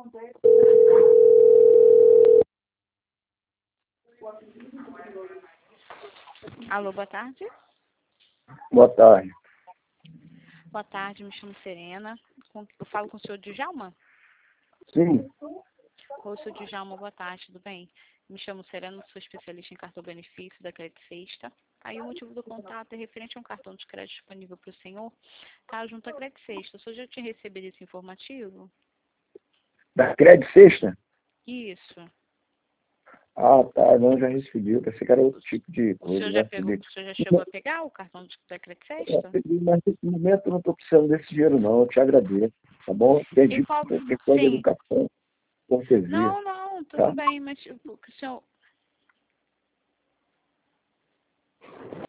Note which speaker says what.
Speaker 1: Alô, boa tarde.
Speaker 2: Boa tarde.
Speaker 1: Boa tarde, me chamo Serena. Eu falo com o senhor Djalma?
Speaker 2: Sim,
Speaker 1: Oi, senhor Djalma, boa tarde, tudo bem? Me chamo Serena, sou especialista em cartão benefício da Crédito Sexta. Aí o motivo do contato é referente a um cartão de crédito disponível para o senhor, tá? Junto à Crédito Sexta. O senhor já tinha recebido esse informativo?
Speaker 2: da Crédito Sexta?
Speaker 1: Isso.
Speaker 2: Ah, tá, não, já recebi. Eu pensei que era outro tipo de
Speaker 1: O
Speaker 2: coisa,
Speaker 1: senhor
Speaker 2: já
Speaker 1: já pegou,
Speaker 2: recebi.
Speaker 1: o senhor já chegou a pegar o cartão da Crédito
Speaker 2: Já
Speaker 1: Sexta?
Speaker 2: recebi, mas nesse momento eu não estou precisando desse dinheiro, não. Eu te agradeço, tá bom?
Speaker 1: E
Speaker 2: Entendi
Speaker 1: qual...
Speaker 2: qualquer coisa
Speaker 1: Sim.
Speaker 2: educação, cortesia,
Speaker 1: Não, tudo
Speaker 2: tá?
Speaker 1: bem, mas tipo, o senhor...